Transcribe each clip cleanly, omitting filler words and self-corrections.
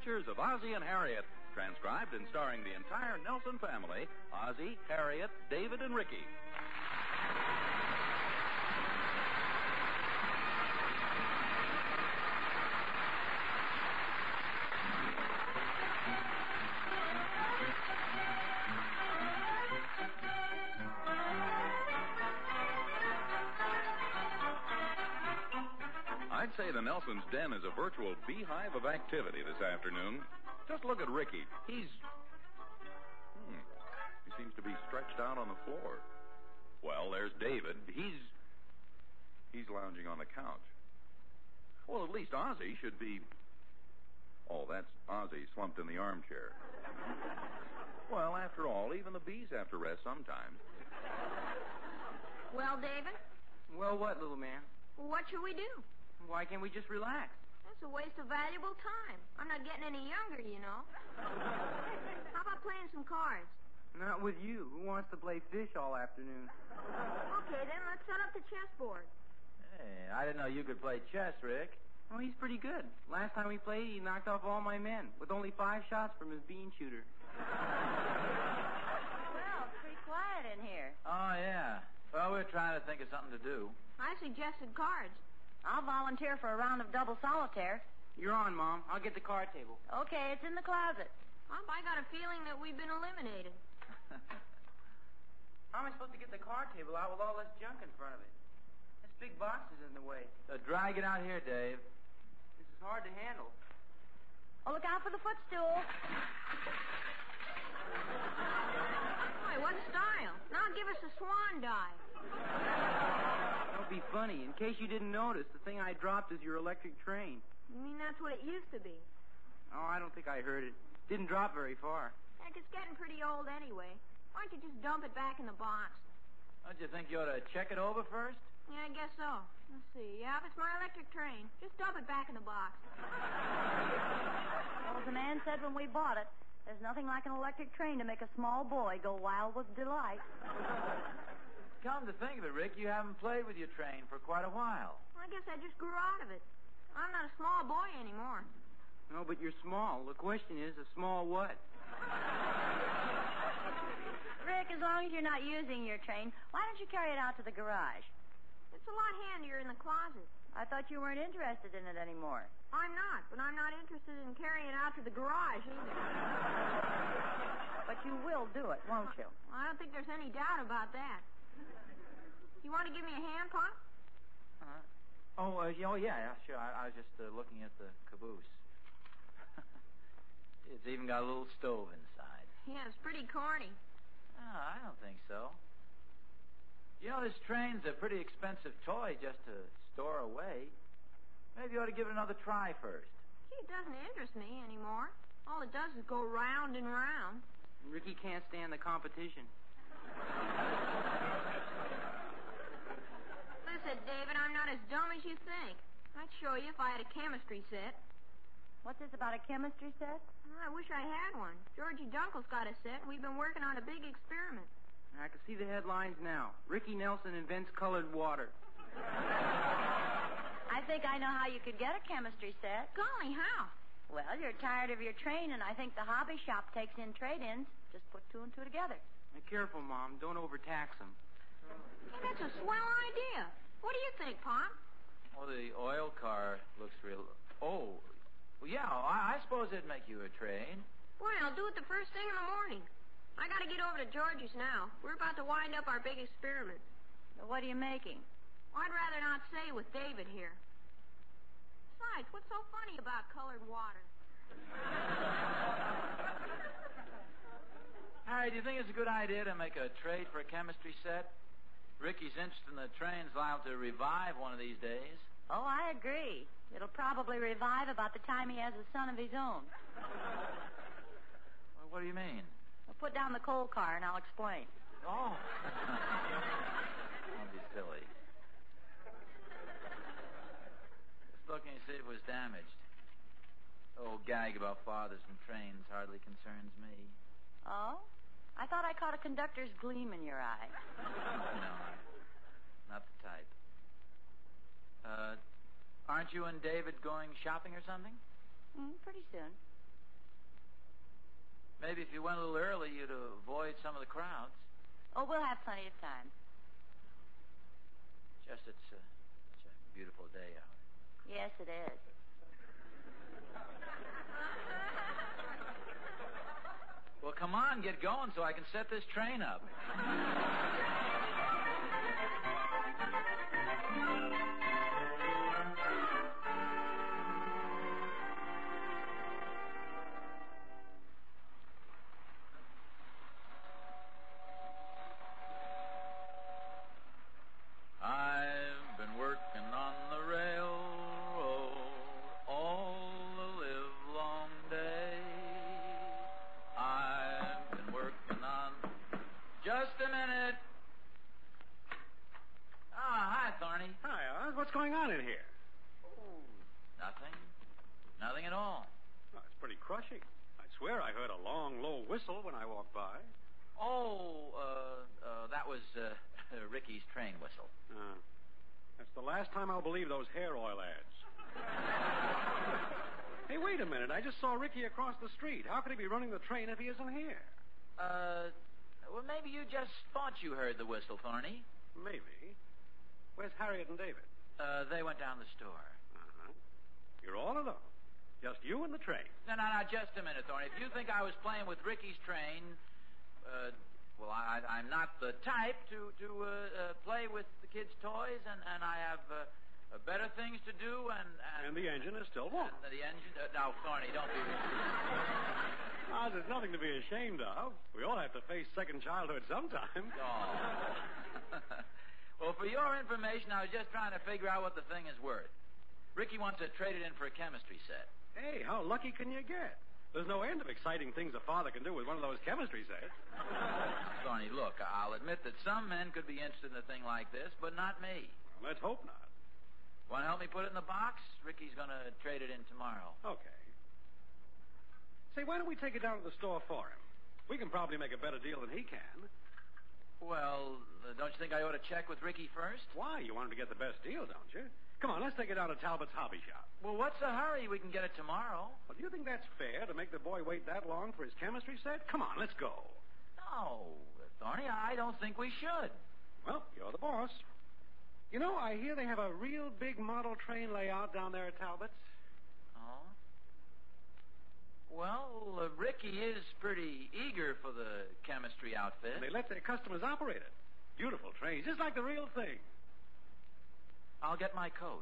Adventures of Ozzie and Harriet, transcribed and starring the entire Nelson family, Ozzie, Harriet, David, and Ricky. I'd say the Nelson's den is a virtual beehive of activity this afternoon. Just look at Ricky. He seems to be stretched out on the floor. Well, there's David. He's lounging on the couch. Well, at least Ozzie should be... Oh, that's Ozzie slumped in the armchair. Well, after all, even the bees have to rest sometimes. Well, David? Well, what, little man? What should we do? Why can't we just relax? That's a waste of valuable time. I'm not getting any younger, you know. How about playing some cards? Not with you. Who wants to play fish all afternoon? Okay, then let's set up the chessboard. Hey, I didn't know you could play chess, Rick. Oh, he's pretty good. Last time we played, he knocked off all my men with only 5 shots from his bean shooter. Well, it's pretty quiet in here. Oh, yeah. Well, we're trying to think of something to do. I suggested cards. I'll volunteer for a round of double solitaire. You're on, Mom. I'll get the card table. Okay, it's in the closet. I got a feeling that we've been eliminated. How am I supposed to get the card table out with all this junk in front of it? This big box is in the way. Drag it out here, Dave. This is hard to handle. Oh, look out for the footstool. Boy, what style. Now give us a swan dive. Don't be funny. In case you didn't notice, the thing I dropped is your electric train. You mean that's what it used to be? Oh, I don't think I heard it. Didn't drop very far. Heck, it's getting pretty old anyway. Why don't you just dump it back in the box? Don't you think you ought to check it over first? Yeah, I guess so. Let's see. Yeah, if it's my electric train, just dump it back in the box. Well, as the man said when we bought it, there's nothing like an electric train to make a small boy go wild with delight. Come to think of it, Rick, you haven't played with your train for quite a while. Well, I guess I just grew out of it. I'm not a small boy anymore. No, but you're small. The question is, a small what? Rick, as long as you're not using your train, why don't you carry it out to the garage? It's a lot handier in the closet. I thought you weren't interested in it anymore. I'm not, but I'm not interested in carrying it out to the garage either. But you will do it, won't you? I don't think there's any doubt about that. You want to give me a hand, Pop? Yeah, sure. I was just looking at the caboose. It's even got a little stove inside. Yeah, it's pretty corny. Oh, I don't think so. You know, this train's a pretty expensive toy just to store away. Maybe you ought to give it another try first. Gee, it doesn't interest me anymore. All it does is go round and round. Ricky can't stand the competition. Listen, David, I'm not as dumb as you think. I'd show you if I had a chemistry set. What's this about a chemistry set? Oh, I wish I had one. Georgie Dunkel's got a set, and we've been working on a big experiment. I can see the headlines now. Ricky Nelson invents colored water. I think I know how you could get a chemistry set. Golly, how? Well, you're tired of your train, and I think the hobby shop takes in trade-ins. Just put 2 and 2 together. Be careful, Mom. Don't overtax them. Hey, that's a swell idea. What do you think, Pop? Well, the oil car looks real... Oh, well, yeah, I suppose it'd make you a train. Boy, I'll do it the first thing in the morning. I gotta get over to Georgie's now. We're about to wind up our big experiment. What are you making? I'd rather not say with David here. Besides, what's so funny about colored water? Harry, do you think it's a good idea to make a trade for a chemistry set? Ricky's interest in the train's liable to revive one of these days. Oh, I agree. It'll probably revive about the time he has a son of his own. Well, what do you mean? Well, put down the coal car and I'll explain. Oh. Don't be silly. Just looking to see if it was damaged. The old gag about fathers and trains hardly concerns me. Oh? I thought I caught a conductor's gleam in your eye. No, not the type. Aren't you and David going shopping or something? Pretty soon. Maybe if you went a little early, you'd avoid some of the crowds. Oh, we'll have plenty of time. Just it's such a beautiful day out. Yes, it is. Well, come on, get going so I can set this train up. I've been working on the railroad all the livelong day. I've been working on... Just a minute. Hi, Thorny. Hi, Oz. What's going on in here? Nothing. Nothing at all. Oh, it's pretty crushing. I swear I heard a long, low whistle when I walked by. That was Ricky's train whistle. That's the last time I'll believe those hair oil ads. Hey, wait a minute. I just saw Ricky across the street. How could he be running the train if he isn't here? Well, maybe you just thought you heard the whistle, Thorny. Maybe. Where's Harriet and David? They went down the store. Uh-huh. You're all alone. Just you and the train. No, just a minute, Thorny. If you think I was playing with Ricky's train, well, I'm not the type to play with the kids' toys, and I have better things to do, And the engine is still warm. And the engine... now, Thorny, don't be... Oz, there's nothing to be ashamed of. We all have to face second childhood sometime. Oh. Well, for your information, I was just trying to figure out what the thing is worth. Ricky wants to trade it in for a chemistry set. Hey, how lucky can you get? There's no end of exciting things a father can do with one of those chemistry sets. Thorny, look, I'll admit that some men could be interested in a thing like this, but not me. Well, let's hope not. Want to help me put it in the box? Ricky's going to trade it in tomorrow. Okay. Say, why don't we take it down to the store for him? We can probably make a better deal than he can. Well, don't you think I ought to check with Ricky first? Why? You want him to get the best deal, don't you? Come on, let's take it down to Talbot's hobby shop. Well, what's the hurry? We can get it tomorrow. Well, do you think that's fair to make the boy wait that long for his chemistry set? Come on, let's go. No, Thorny, I don't think we should. Well, you're the boss. You know, I hear they have a real big model train layout down there at Talbot's. Oh? Well, Ricky is pretty eager for the chemistry outfit. They let their customers operate it. Beautiful trains, just like the real thing. I'll get my coat.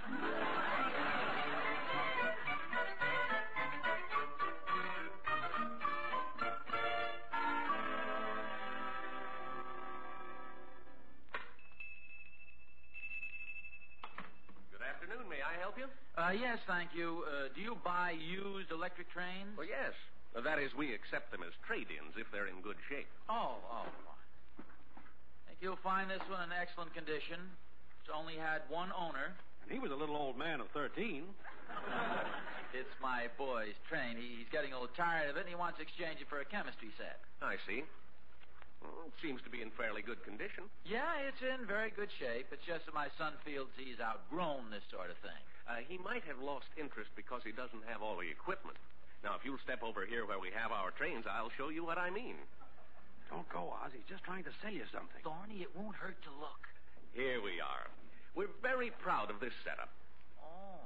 Good afternoon. May I help you? Yes, thank you. Do you buy used electric trains? Well, yes. That is, we accept them as trade-ins if they're in good shape. Oh. Think you'll find this one in excellent condition. It's only had one owner. And he was a little old man of 13. It's my boy's train. He's getting a little tired of it, and he wants to exchange it for a chemistry set. I see. Well, it seems to be in fairly good condition. Yeah, it's in very good shape. It's just that my son feels he's outgrown this sort of thing. He might have lost interest because he doesn't have all the equipment. Now, if you'll step over here where we have our trains, I'll show you what I mean. Don't go, Oz. He's just trying to sell you something. Thorny, it won't hurt to look. Here we are. We're very proud of this setup. Oh.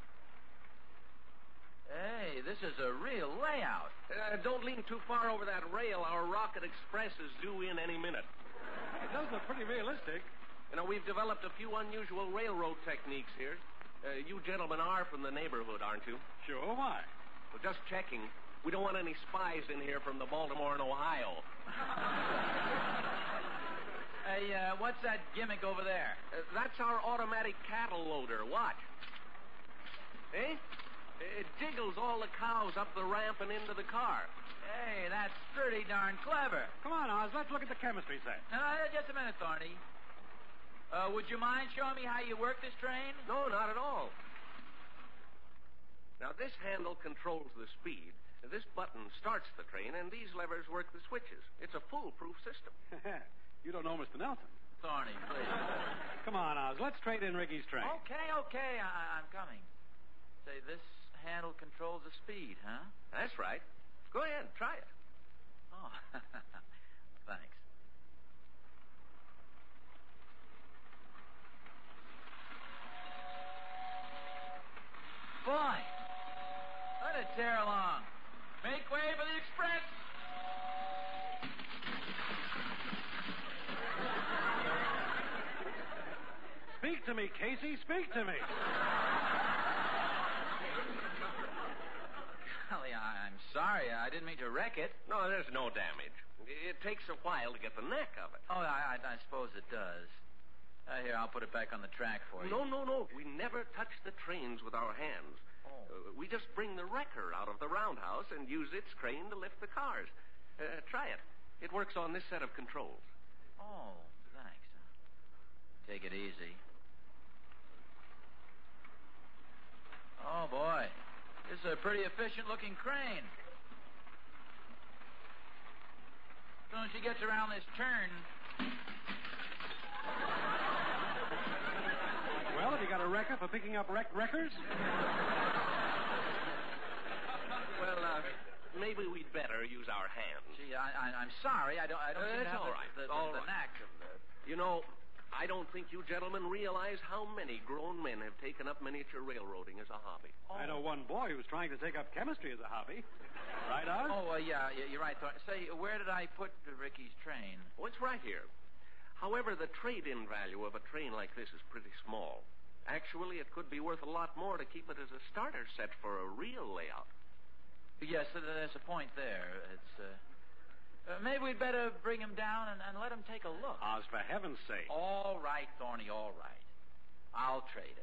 Hey, this is a real layout. Don't lean too far over that rail. Our Rocket Express is due in any minute. It does look pretty realistic. You know, we've developed a few unusual railroad techniques here. You gentlemen are from the neighborhood, aren't you? Sure, why? Well, just checking. We don't want any spies in here from the Baltimore and Ohio. Hey, what's that gimmick over there? That's our automatic cattle loader. Watch. Eh? It jiggles all the cows up the ramp and into the car. Hey, that's pretty darn clever. Come on, Oz. Let's look at the chemistry set. No, just a minute, Thorny. Would you mind showing me how you work this train? No, not at all. Now, this handle controls the speed. This button starts the train, and these levers work the switches. It's a foolproof system. You don't know Mr. Nelson. Thorny, please. Come on, Oz. Let's trade in Ricky's train. Okay. I'm coming. Say, this handle controls the speed, huh? That's right. Go ahead, try it. Oh, thanks. Boy, let it tear along. Make way for the express. Speak to me, Casey. Speak to me. Golly, I'm sorry. I didn't mean to wreck it. No, there's no damage. It takes a while to get the neck of it. Oh, I suppose it does. Here, I'll put it back on the track for you. No. We never touch the trains with our hands. Oh. We just bring the wrecker out of the roundhouse and use its crane to lift the cars. Try it. It works on this set of controls. Oh, thanks. Take it easy. Oh, boy. This is a pretty efficient-looking crane. As soon as she gets around this turn... Well, have you got a wrecker for picking up wreckers? Well, maybe we'd better use our hands. Gee, I'm sorry. I don't seem to have all right. the knack of the... You know, I don't think you gentlemen realize how many grown men have taken up miniature railroading as a hobby. I know one boy who's trying to take up chemistry as a hobby. Right, Oz? Oh, yeah, you're right. Say, where did I put Ricky's train? Oh, it's right here. However, the trade-in value of a train like this is pretty small. Actually, it could be worth a lot more to keep it as a starter set for a real layout. Yes, there's a point there. It's, maybe we'd better bring him down and let him take a look. Oz, for heaven's sake. All right, Thorny, all right. I'll trade it.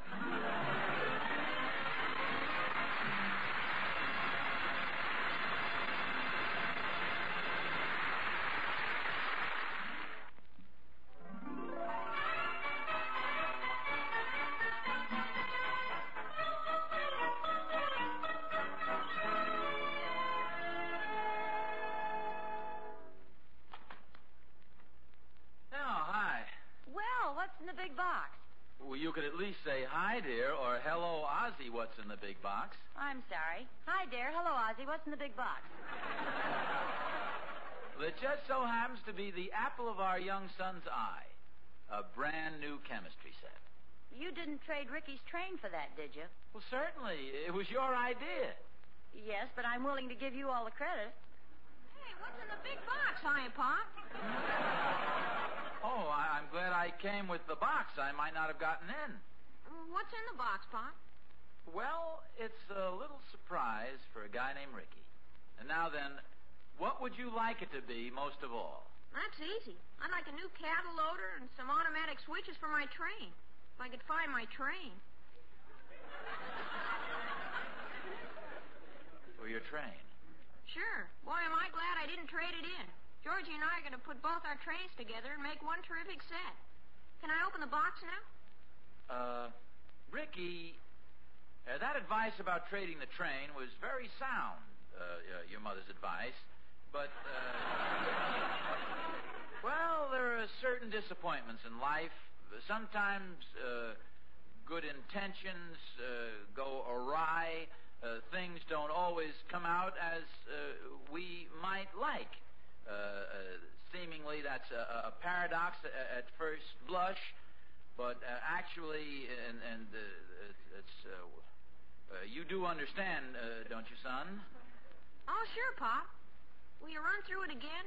In the big box. Well, you could at least say hi, dear, or hello, Ozzy, what's in the big box? I'm sorry. Hi, dear. Hello, Ozzy. What's in the big box? Well, it just so happens to be the apple of our young son's eye. A brand new chemistry set. You didn't trade Ricky's train for that, did you? Well, certainly. It was your idea. Yes, but I'm willing to give you all the credit. Hey, what's in the big box, Hi, Pop? Oh, I'm glad I came with the box. I might not have gotten in. What's in the box, Pop? Well, it's a little surprise for a guy named Ricky. And now then, what would you like it to be most of all? That's easy. I'd like a new cattle loader and some automatic switches for my train. If I could find my train. For your train? Sure. Boy, am I glad I didn't trade it in. Georgie and I are going to put both our trains together and make one terrific set. Can I open the box now? Ricky, that advice about trading the train was very sound, your mother's advice. But, well, there are certain disappointments in life. Sometimes good intentions go awry. Things don't always come out as we might like. Seemingly, that's a paradox at first blush, but actually, it's you do understand, don't you, son? Oh, sure, Pop. Will you run through it again?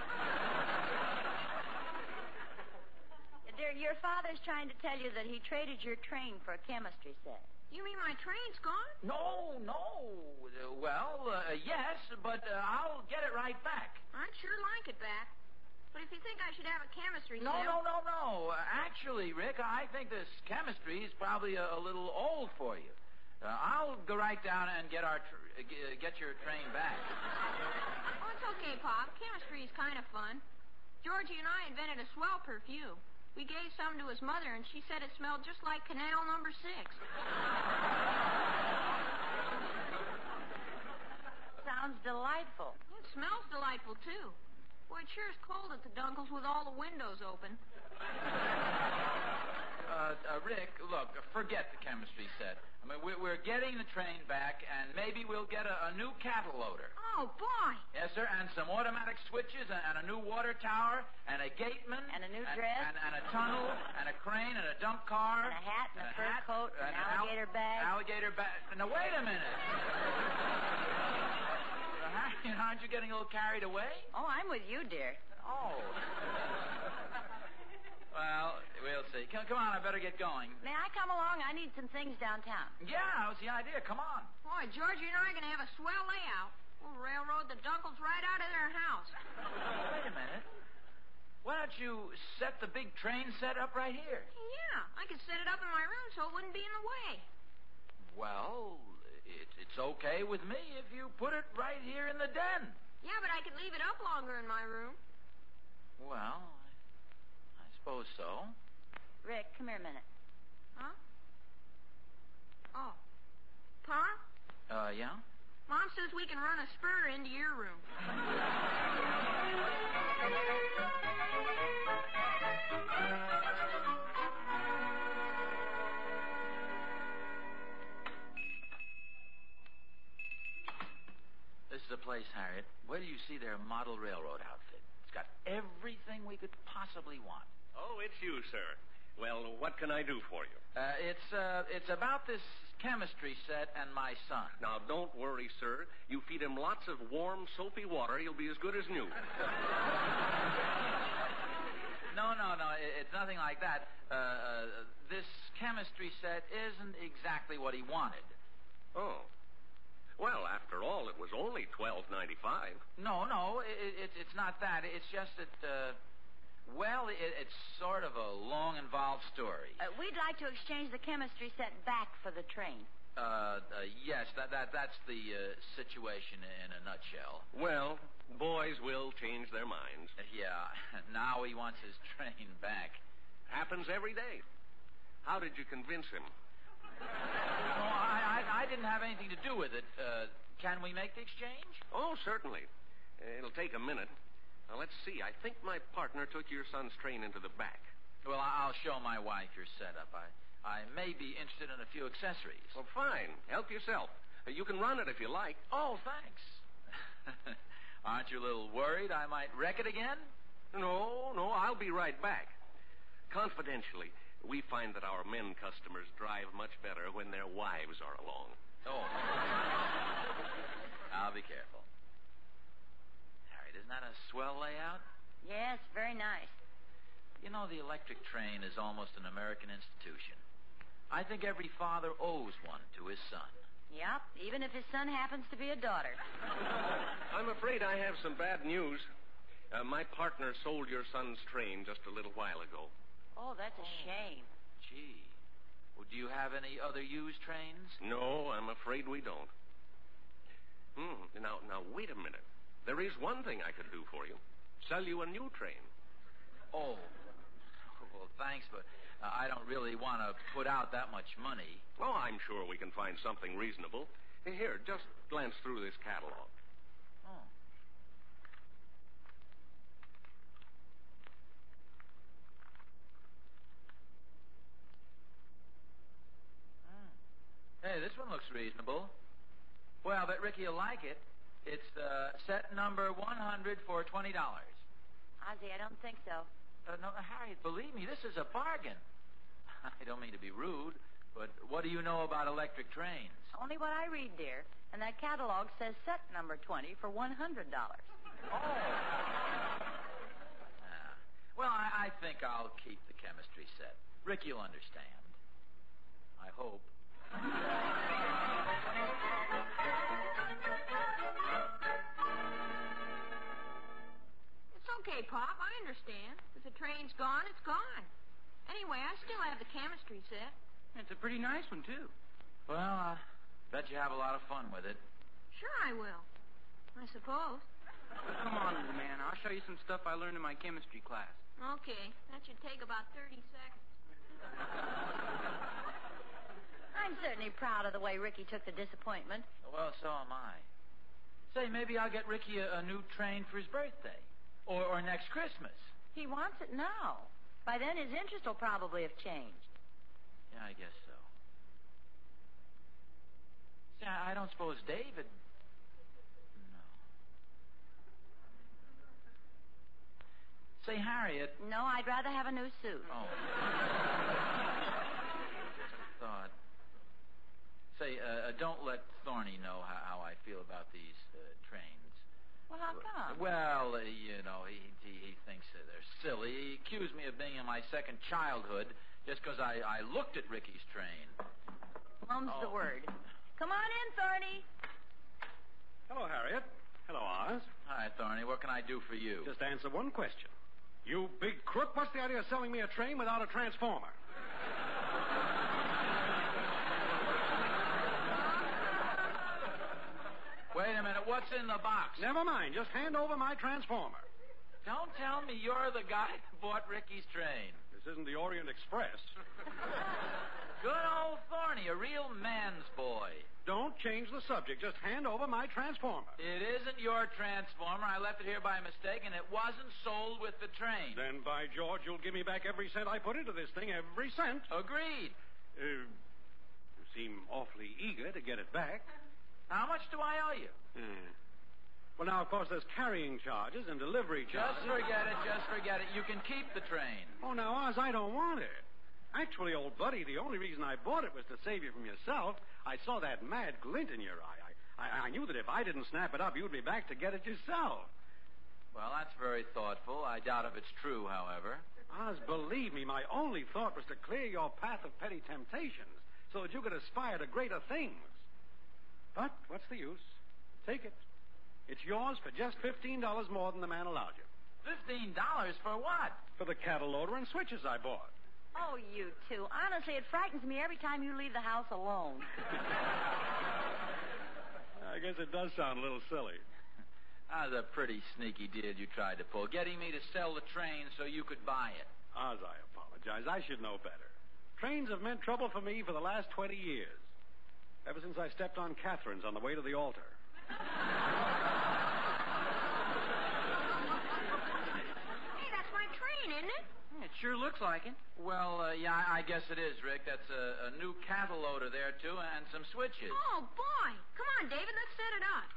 Dear, your father's trying to tell you that he traded your train for a chemistry set. You mean my train's gone? No. Well, yes, but I'll get it right back. I'd sure like it back. But if you think I should have a chemistry set... No. Actually, Rick, I think this chemistry is probably a little old for you. I'll go right down and get your train back. Oh, it's okay, Pop. Chemistry is kind of fun. Georgie and I invented a swell perfume. We gave some to his mother, and she said it smelled just like Canal Number 6. Sounds delightful. It smells delightful, too. Boy, it sure is cold at the Dunkles with all the windows open. Rick, look, forget the chemistry set. I mean, we're getting the train back, and maybe me we'll get a new cattle loader. Oh, boy. Yes, sir, and some automatic switches, and a new water tower, and a gateman. And a new dress. And a tunnel, and a crane, and a dump car. And a hat, and a fur coat, and an alligator bag. Alligator bag. Now, wait a minute. Aren't you getting a little carried away? Oh, I'm with you, dear. Oh. Well, we'll see. Come on, I better get going. May I come along? I need some things downtown. Yeah, that was the idea. Come on. Boy, Georgie and I are going to have a swell layout. We'll railroad the Dunkles right out of their house. Wait a minute. Why don't you set the big train set up right here? Yeah, I could set it up in my room so it wouldn't be in the way. Well, it's okay with me if you put it right here in the den. Yeah, but I could leave it up longer in my room. Well, I suppose so. Rick, come here a minute. Huh? Oh. Pa? Yeah? Mom says we can run a spur into your room. This is the place, Harriet. Where do you see their model railroad outfit? It's got everything we could possibly want. Oh, it's you, sir. Well, what can I do for you? It's about this chemistry set and my son. Now, don't worry, sir. You feed him lots of warm, soapy water, he'll be as good as new. No, it's nothing like that. This chemistry set isn't exactly what he wanted. Oh. Well, after all, it was only $12.95. No, it's not that. It's just that, it's sort of a long, involved story. We'd like to exchange the chemistry set back for the train. Yes, that's the situation in a nutshell. Well, boys will change their minds. Yeah, now he wants his train back. Happens every day. How did you convince him? No, I didn't have anything to do with it. Can we make the exchange? Oh, certainly. It'll take a minute. Now, let's see. I think my partner took your son's train into the back. Well, I'll show my wife your setup. I may be interested in a few accessories. Well, fine. Help yourself. You can run it if you like. Oh, thanks. Aren't you a little worried I might wreck it again? No, I'll be right back. Confidentially, we find that our men customers drive much better when their wives are along. Oh. I'll be careful. Harriet, isn't that a swell layout? Yes, very nice. You know, the electric train is almost an American institution. I think every father owes one to his son. Yep, even if his son happens to be a daughter. I'm afraid I have some bad news. My partner sold your son's train just a little while ago. Oh, that's a shame. Gee. Well, do you have any other used trains? No, I'm afraid we don't. Now, wait a minute. There is one thing I could do for you. Sell you a new train. Oh. Well, thanks, but I don't really want to put out that much money. Oh, I'm sure we can find something reasonable. Here, just glance through this catalog. Oh. Hey, this one looks reasonable. Well, I bet Ricky will like it. It's set number 100 for $20. Ozzie, I don't think so. No, Harriet, believe me, this is a bargain. I don't mean to be rude, but what do you know about electric trains? Only what I read, dear. And that catalog says set number 20 for $100. Oh. Well, I think I'll keep the chemistry set. Ricky'll understand. I hope. It's okay, Pop. I understand. If the train's gone, it's gone. Anyway, I still have the chemistry set. It's a pretty nice one, too. Well, I bet you have a lot of fun with it. Sure I will. I suppose. Well, come on, little man. I'll show you some stuff I learned in my chemistry class. Okay. That should take about 30 seconds. I'm certainly proud of the way Ricky took the disappointment. Well, so am I. Say, maybe I'll get Ricky a new train for his birthday. Or next Christmas. He wants it now. By then, his interest will probably have changed. Yeah, I guess so. See, I don't suppose David... No. Say, Harriet... No, I'd rather have a new suit. Oh. Thought. Say, don't let Thorny know how I feel about these trains. Well, how come? Well, you know, he thinks that they're silly. He accused me of being in my second childhood just because I looked at Ricky's train. Mum's the word. Come on in, Thorny. Hello, Harriet. Hello, Oz. Hi, Thorny. What can I do for you? Just answer one question. You big crook, what's the idea of selling me a train without a transformer? Wait a minute. What's in the box? Never mind. Just hand over my transformer. Don't tell me you're the guy who bought Ricky's train. This isn't the Orient Express. Good old Thorny, a real man's boy. Don't change the subject. Just hand over my transformer. It isn't your transformer. I left it here by mistake, and it wasn't sold with the train. Then, by George, you'll give me back every cent I put into this thing. Every cent. Agreed. You seem awfully eager to get it back. How much do I owe you? Well, now, of course, there's carrying charges and delivery charges. Just forget it. Just forget it. You can keep the train. Oh, now, Oz, I don't want it. Actually, old buddy, the only reason I bought it was to save you from yourself. I saw that mad glint in your eye. I knew that if I didn't snap it up, you'd be back to get it yourself. Well, that's very thoughtful. I doubt if it's true, however. Oz, believe me, my only thought was to clear your path of petty temptations so that you could aspire to greater things. But what's the use? Take it. It's yours for just $15 more than the man allowed you. $15 for what? For the cattle loader and switches I bought. Oh, you two. Honestly, it frightens me every time you leave the house alone. I guess it does sound a little silly. That was a pretty sneaky deal you tried to pull, getting me to sell the train so you could buy it. Oz, I apologize. I should know better. Trains have meant trouble for me for the last 20 years. Ever since I stepped on Catherine's on the way to the altar. Hey, that's my train, isn't it? It sure looks like it. Well, yeah, I guess it is, Rick. That's a new cattle loader there, too, and some switches. Oh, boy. Come on, David, let's set it up.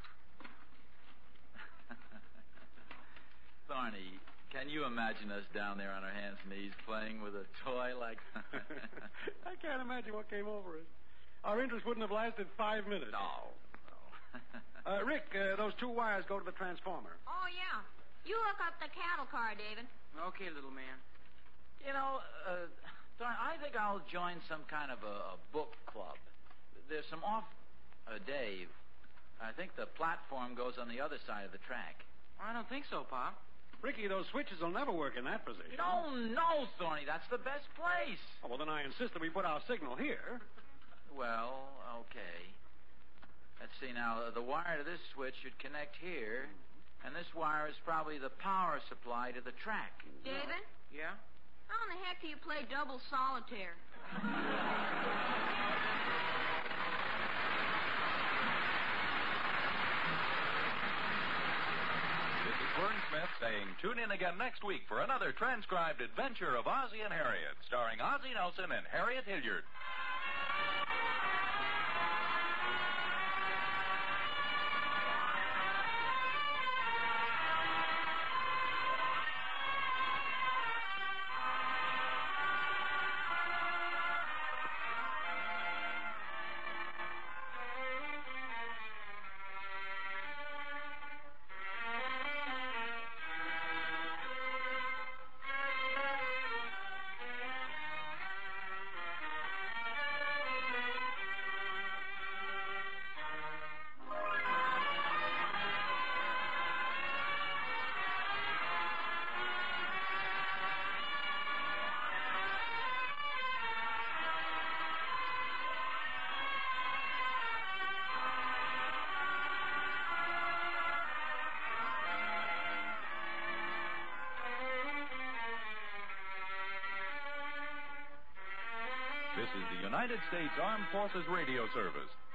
Thorny, can you imagine us down there on our hands and knees playing with a toy like that? I can't imagine what came over us. Our interest wouldn't have lasted 5 minutes. No. Rick, those two wires go to the transformer. Oh, yeah. You hook up the cattle car, David. Okay, little man. You know, I think I'll join some kind of a book club. There's some off... Dave, I think the platform goes on the other side of the track. I don't think so, Pop. Ricky, those switches will never work in that position. No, Thorny, that's the best place. Oh, well, then I insist that we put our signal here. Well, okay. Let's see now. The wire to this switch should connect here, and this wire is probably the power supply to the track. David? Yeah? How in the heck do you play double solitaire? This is Vern Smith saying tune in again next week for another transcribed adventure of Ozzie and Harriet, starring Ozzie Nelson and Harriet Hilliard. This is the United States Armed Forces Radio Service.